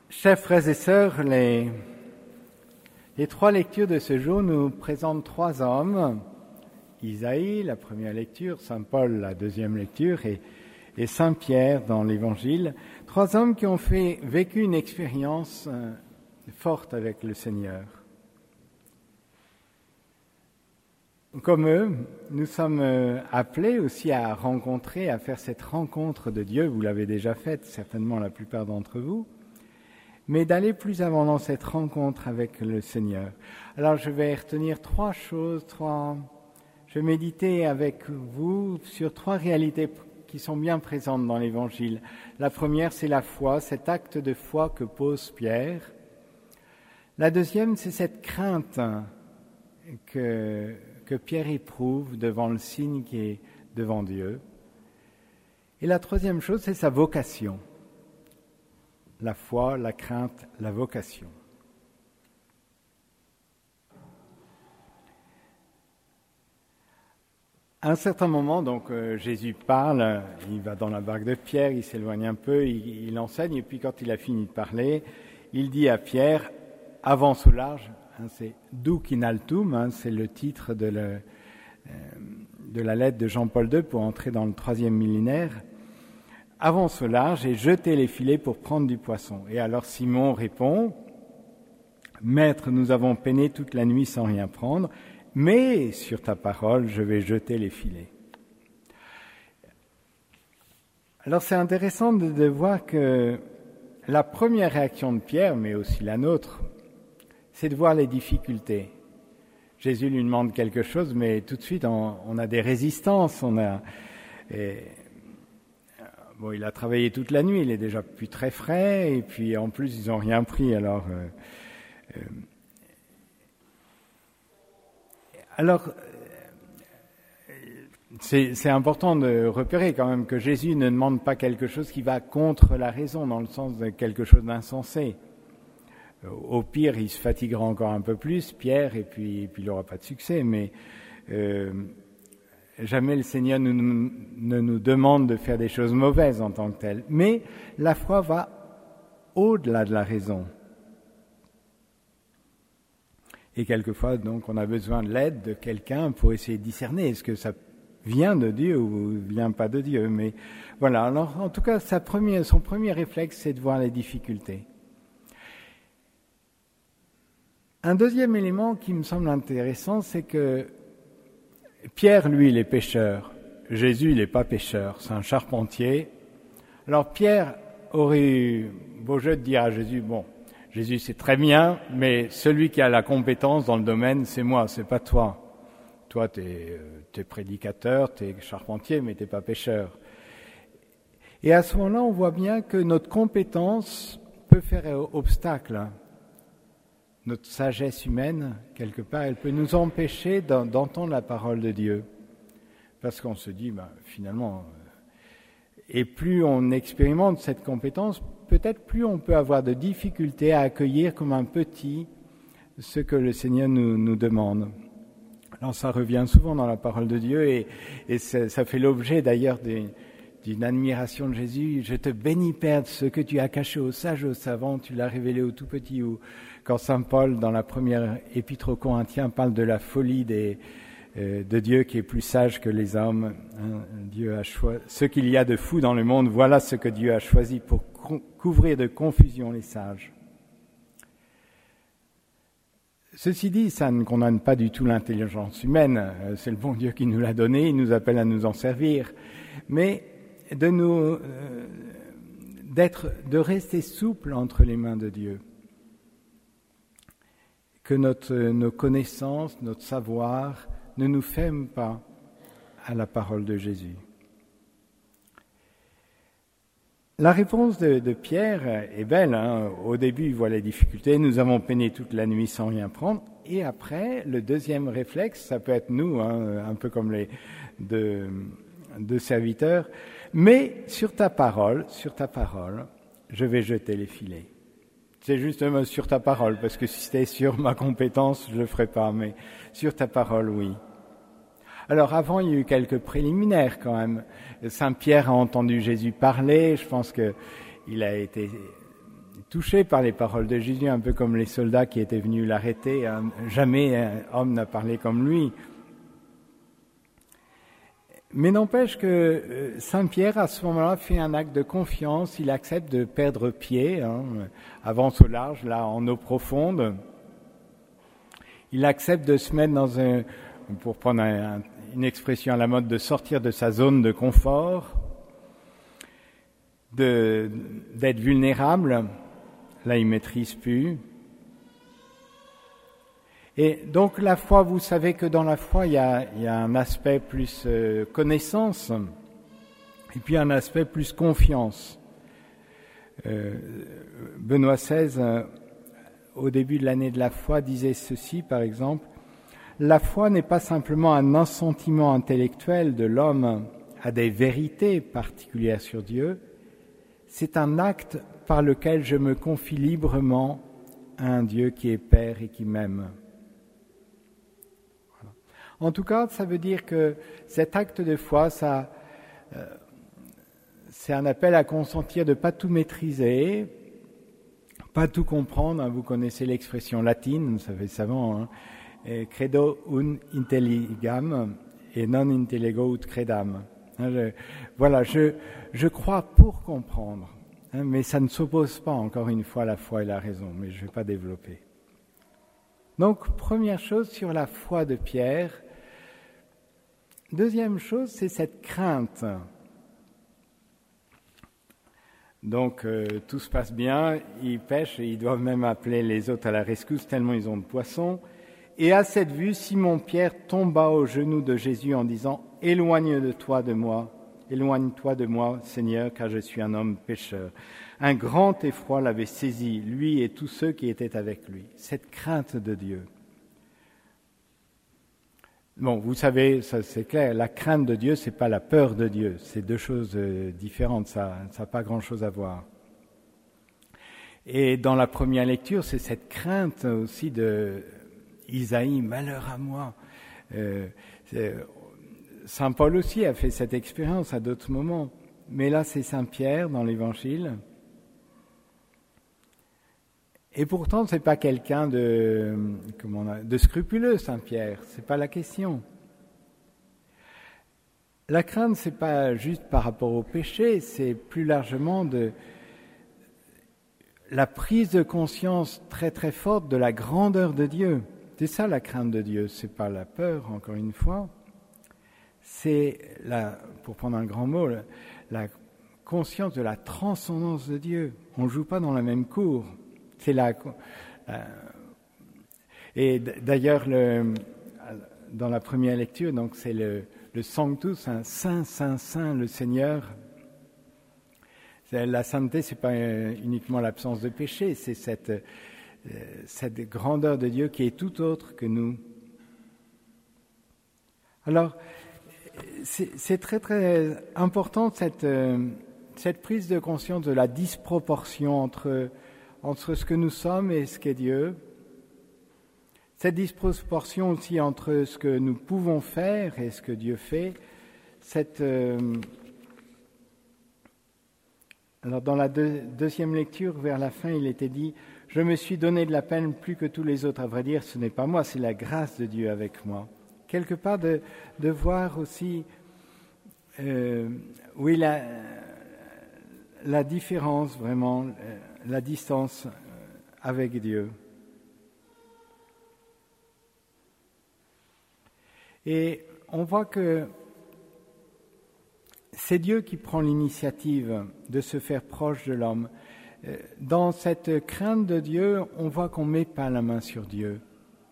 Chers frères et sœurs, les trois lectures de ce jour nous présentent trois hommes. Isaïe, la première lecture, Saint Paul, la deuxième lecture, et Saint Pierre dans l'Évangile. Trois hommes qui ont vécu une expérience forte avec le Seigneur. Comme eux, nous sommes appelés aussi à rencontrer, à faire cette rencontre de Dieu. Vous l'avez déjà faite, certainement la plupart d'entre vous. Mais d'aller plus avant dans cette rencontre avec le Seigneur. Alors je vais retenir trois choses, je vais méditer avec vous sur trois réalités qui sont bien présentes dans l'Évangile. La première, c'est la foi, cet acte de foi que pose Pierre. La deuxième, c'est cette crainte que Pierre éprouve devant le signe qui est devant Dieu. Et la troisième chose, c'est sa vocation. La foi, la crainte, la vocation. À un certain moment, donc Jésus parle, il va dans la barque de Pierre, il s'éloigne un peu, il enseigne, et puis quand il a fini de parler, il dit à Pierre, avance au large, c'est Duc in altum, c'est le titre de la lettre de Jean-Paul II pour entrer dans le 3e millénaire. Avance au large et jetez les filets pour prendre du poisson. Et alors Simon répond, « Maître, nous avons peiné toute la nuit sans rien prendre, mais sur ta parole, je vais jeter les filets. » Alors c'est intéressant de voir que la première réaction de Pierre, mais aussi la nôtre, c'est de voir les difficultés. Jésus lui demande quelque chose, mais tout de suite on a des résistances, Bon, il a travaillé toute la nuit, il est déjà plus très frais, et puis en plus, ils n'ont rien pris. Alors, c'est important de repérer quand même que Jésus ne demande pas quelque chose qui va contre la raison, dans le sens de quelque chose d'insensé. Au pire, il se fatiguera encore un peu plus, Pierre, et puis il n'aura pas de succès, mais... Jamais le Seigneur ne nous demande de faire des choses mauvaises en tant que telles. Mais la foi va au-delà de la raison. Et quelquefois, donc, on a besoin de l'aide de quelqu'un pour essayer de discerner est-ce que ça vient de Dieu ou vient pas de Dieu. Mais voilà, alors en tout cas, son premier réflexe, c'est de voir les difficultés. Un deuxième élément qui me semble intéressant, c'est que Pierre, lui, il est pêcheur. Jésus, il n'est pas pêcheur, c'est un charpentier. Alors Pierre aurait eu beau jeu de dire à Jésus, bon, Jésus c'est très bien, mais celui qui a la compétence dans le domaine, c'est moi, c'est pas toi. Toi, t'es prédicateur, t'es charpentier, mais t'es pas pêcheur. Et à ce moment-là, on voit bien que notre compétence peut faire obstacle. Notre sagesse humaine, quelque part, elle peut nous empêcher d'entendre la parole de Dieu. Parce qu'on se dit, finalement, et plus on expérimente cette compétence, peut-être plus on peut avoir de difficultés à accueillir comme un petit ce que le Seigneur nous demande. Alors ça revient souvent dans la parole de Dieu et ça fait l'objet d'ailleurs d'une admiration de Jésus. Je te bénis, Père, de ce que tu as caché aux sages et aux savants, tu l'as révélé aux tout petits. Ou quand Saint Paul, dans la première épître aux Corinthiens, parle de la folie de Dieu qui est plus sage que les hommes. Dieu a choisi ce qu'il y a de fou dans le monde. Voilà ce que Dieu a choisi pour couvrir de confusion les sages. Ceci dit, ça ne condamne pas du tout l'intelligence humaine. C'est le bon Dieu qui nous l'a donnée. Il nous appelle à nous en servir. Mais de rester souple entre les mains de Dieu. Que nos connaissances, notre savoir ne nous ferment pas à la parole de Jésus. La réponse de Pierre est belle. Au début, il voit les difficultés. Nous avons peiné toute la nuit sans rien prendre. Et après, le deuxième réflexe, ça peut être nous, un peu comme les deux serviteurs. Mais sur ta parole, je vais jeter les filets. C'est justement sur ta parole, parce que si c'était sur ma compétence, je le ferais pas, mais sur ta parole, oui. Alors avant, il y a eu quelques préliminaires quand même. Saint Pierre a entendu Jésus parler, je pense qu'il a été touché par les paroles de Jésus, un peu comme les soldats qui étaient venus l'arrêter. Jamais un homme n'a parlé comme lui. Mais n'empêche que Saint Pierre, à ce moment-là, fait un acte de confiance. Il accepte de perdre pied, avance au large, là, en eau profonde. Il accepte de se mettre dans pour prendre une expression à la mode, de sortir de sa zone de confort, d'être vulnérable. Là, il maîtrise plus. Et donc la foi, vous savez que dans la foi, il y a un aspect plus connaissance et puis un aspect plus confiance. Benoît XVI, au début de l'année de la foi, disait ceci, par exemple: « La foi n'est pas simplement un assentiment intellectuel de l'homme à des vérités particulières sur Dieu, c'est un acte par lequel je me confie librement à un Dieu qui est Père et qui m'aime. » En tout cas, ça veut dire que cet acte de foi, c'est un appel à consentir de ne pas tout maîtriser, pas tout comprendre. Vous connaissez l'expression latine, ça fait savant, credo un intelligam et non intellego ut credam. Je crois pour comprendre, mais ça ne s'oppose pas, encore une fois, à la foi et la raison, mais je ne vais pas développer. Donc, première chose sur la foi de Pierre. Deuxième chose, c'est cette crainte. Donc, tout se passe bien, ils pêchent, et ils doivent même appeler les autres à la rescousse tellement ils ont de poissons. Et à cette vue, Simon-Pierre tomba aux genoux de Jésus en disant « Éloigne-toi de moi, Seigneur, car je suis un homme pécheur. » Un grand effroi l'avait saisi, lui et tous ceux qui étaient avec lui. Cette crainte de Dieu. Bon, vous savez, ça c'est clair, la crainte de Dieu, c'est pas la peur de Dieu, c'est deux choses différentes, ça n'a pas grand-chose à voir. Et dans la première lecture, c'est cette crainte aussi de Isaïe, malheur à moi. Saint Paul aussi a fait cette expérience à d'autres moments, mais là c'est Saint Pierre dans l'Évangile. Et pourtant, c'est pas quelqu'un de scrupuleux, Saint Pierre. C'est pas la question. La crainte, c'est pas juste par rapport au péché, c'est plus largement de la prise de conscience très très forte de la grandeur de Dieu. C'est ça la crainte de Dieu. C'est pas la peur, encore une fois. C'est pour prendre un grand mot, la conscience de la transcendance de Dieu. On joue pas dans la même cour. C'est et d'ailleurs, dans la première lecture, donc c'est le Sanctus, un Saint, Saint, Saint, le Seigneur. La sainteté, c'est pas uniquement l'absence de péché, c'est cette grandeur de Dieu qui est tout autre que nous. Alors, c'est très très important cette prise de conscience de la disproportion entre ce que nous sommes et ce qu'est Dieu, cette disproportion aussi entre ce que nous pouvons faire et ce que Dieu fait, alors dans la deuxième lecture, vers la fin, il était dit « Je me suis donné de la peine plus que tous les autres. » À vrai dire, ce n'est pas moi, c'est la grâce de Dieu avec moi. Quelque part de voir aussi la différence vraiment, la distance avec Dieu. Et on voit que c'est Dieu qui prend l'initiative de se faire proche de l'homme. Dans cette crainte de Dieu, on voit qu'on ne met pas la main sur Dieu.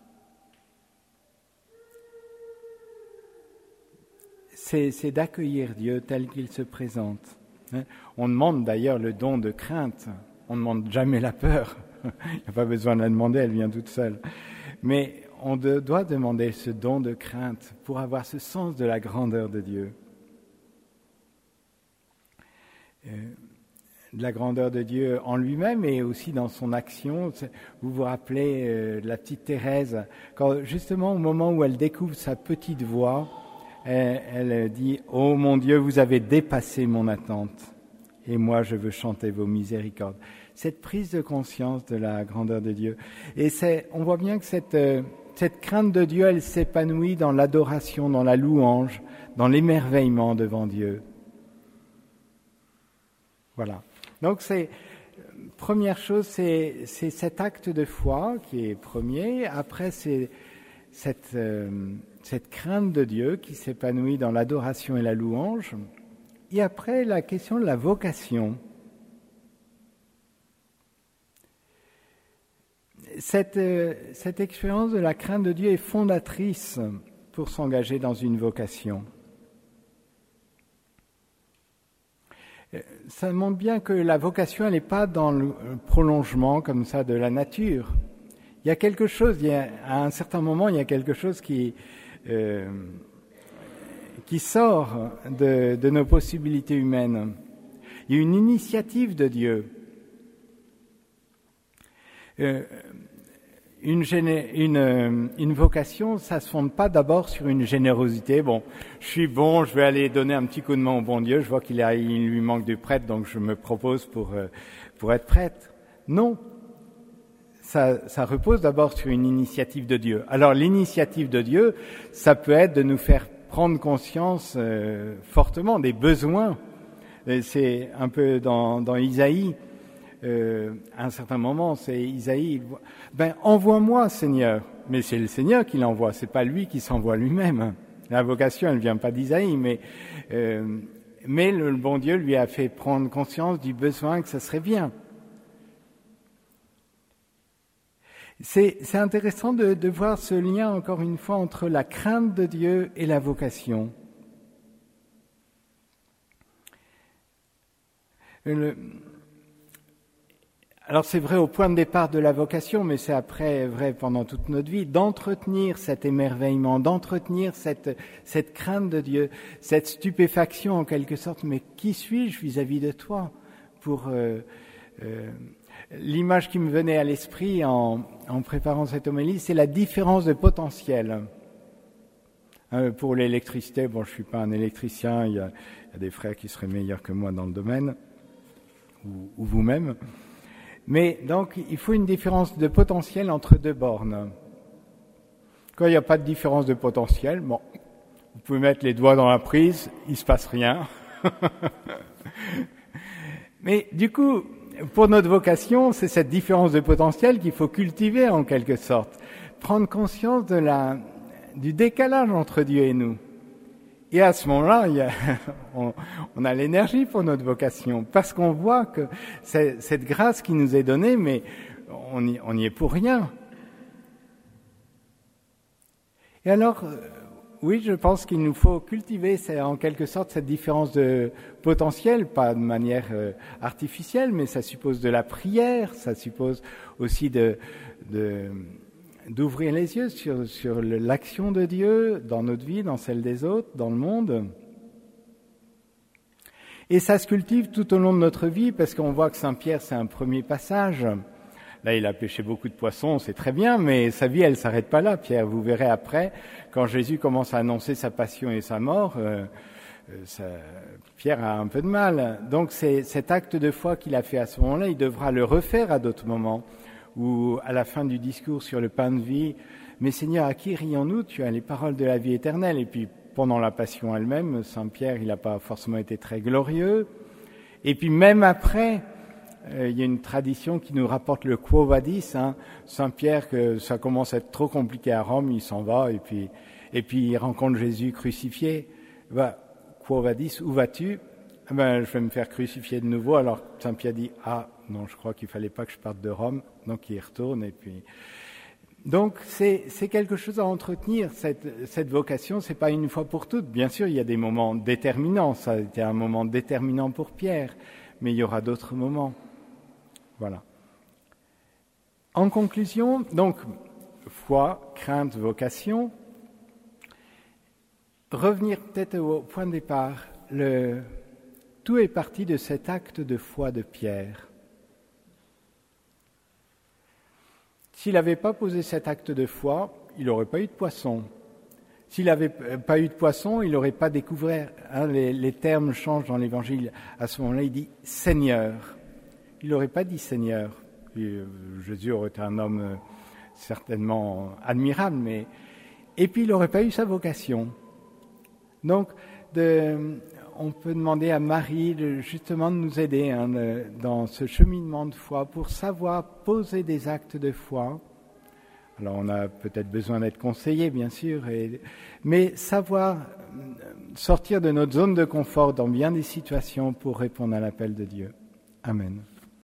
C'est d'accueillir Dieu tel qu'il se présente. On demande d'ailleurs le don de crainte. On ne demande jamais la peur. Il n'y a pas besoin de la demander, elle vient toute seule. Mais on doit demander ce don de crainte pour avoir ce sens de la grandeur de Dieu. De la grandeur de Dieu en lui-même et aussi dans son action. Vous vous rappelez de la petite Thérèse, quand justement au moment où elle découvre sa petite voix, elle dit « Oh mon Dieu, vous avez dépassé mon attente, et moi je veux chanter vos miséricordes. » cette prise de conscience de la grandeur de Dieu. Et on voit bien que cette crainte de Dieu, elle s'épanouit dans l'adoration, dans la louange, dans l'émerveillement devant Dieu. Voilà. Donc première chose, c'est cet acte de foi qui est premier. Après, c'est cette crainte de Dieu qui s'épanouit dans l'adoration et la louange. Et après, la question de la vocation. Cette expérience de la crainte de Dieu est fondatrice pour s'engager dans une vocation. Ça montre bien que la vocation, elle n'est pas dans le prolongement comme ça de la nature. Il y a quelque chose, à un certain moment, il y a quelque chose qui sort de nos possibilités humaines. Il y a une initiative de Dieu. Une vocation, ça se fonde pas d'abord sur une générosité. Bon, je suis bon, je vais aller donner un petit coup de main au bon Dieu. Je vois il lui manque du prêtre, donc je me propose pour être prêtre. Non, ça repose d'abord sur une initiative de Dieu. Alors l'initiative de Dieu, ça peut être de nous faire prendre conscience fortement des besoins. Et c'est un peu dans Isaïe. À un certain moment, c'est Isaïe, envoie-moi Seigneur, mais c'est le Seigneur qui l'envoie, c'est pas lui qui s'envoie lui-même. La vocation, elle vient pas d'Isaïe, mais le bon Dieu lui a fait prendre conscience du besoin que ça serait bien. C'est intéressant de voir ce lien encore une fois entre la crainte de Dieu et la vocation. Alors c'est vrai au point de départ de la vocation, mais c'est après vrai pendant toute notre vie, d'entretenir cet émerveillement, d'entretenir cette crainte de Dieu, cette stupéfaction en quelque sorte. Mais qui suis-je vis-à-vis de toi? L'image qui me venait à l'esprit en préparant cette homélie, c'est la différence de potentiel. Pour l'électricité, bon, je suis pas un électricien, il y a des frères qui seraient meilleurs que moi dans le domaine, ou vous-même. Mais donc, il faut une différence de potentiel entre deux bornes. Quand il n'y a pas de différence de potentiel, bon, vous pouvez mettre les doigts dans la prise, il ne se passe rien. Mais du coup, pour notre vocation, c'est cette différence de potentiel qu'il faut cultiver en quelque sorte. Prendre conscience du décalage entre Dieu et nous. Et à ce moment-là, on a l'énergie pour notre vocation, parce qu'on voit que cette grâce qui nous est donnée, mais on y est pour rien. Et alors, oui, je pense qu'il nous faut cultiver en quelque sorte cette différence de potentiel, pas de manière artificielle, mais ça suppose de la prière, ça suppose aussi d'ouvrir les yeux sur l'action de Dieu dans notre vie, dans celle des autres, dans le monde. Et ça se cultive tout au long de notre vie, parce qu'on voit que Saint-Pierre, c'est un premier passage. Là, il a pêché beaucoup de poissons, c'est très bien, mais sa vie, elle s'arrête pas là, Pierre. Vous verrez après, quand Jésus commence à annoncer sa passion et sa mort, Pierre a un peu de mal. Donc, c'est cet acte de foi qu'il a fait à ce moment-là, il devra le refaire à d'autres moments. Ou à la fin du discours sur le pain de vie, « Mais Seigneur, à qui rions-nous? Tu as les paroles de la vie éternelle. » Et puis, pendant la passion elle-même, Saint-Pierre, il n'a pas forcément été très glorieux. Et puis, même après, il y a une tradition qui nous rapporte le Quo Vadis, Saint-Pierre, que ça commence à être trop compliqué à Rome, il s'en va, et puis il rencontre Jésus crucifié. Quo Vadis, où vas-tu? Je vais me faire crucifier de nouveau. Alors, Saint-Pierre dit, non, je crois qu'il fallait pas que je parte de Rome, donc il y retourne. Et puis, donc c'est quelque chose à entretenir. Cette vocation, c'est pas une fois pour toutes. Bien sûr, il y a des moments déterminants. Ça a été un moment déterminant pour Pierre, mais il y aura d'autres moments. Voilà. En conclusion, donc foi, crainte, vocation. Revenir peut-être au point de départ. Tout est parti de cet acte de foi de Pierre. S'il n'avait pas posé cet acte de foi, il n'aurait pas eu de poisson. S'il n'avait pas eu de poisson, il n'aurait pas découvert. Les termes changent dans l'Évangile. À ce moment-là, il dit « Seigneur ». il n'aurait pas dit Seigneur. Jésus aurait été un homme certainement admirable, et puis il n'aurait pas eu sa vocation. Donc, on peut demander à Marie justement de nous aider dans ce cheminement de foi pour savoir poser des actes de foi. Alors, on a peut-être besoin d'être conseillé, bien sûr, mais savoir sortir de notre zone de confort dans bien des situations pour répondre à l'appel de Dieu. Amen.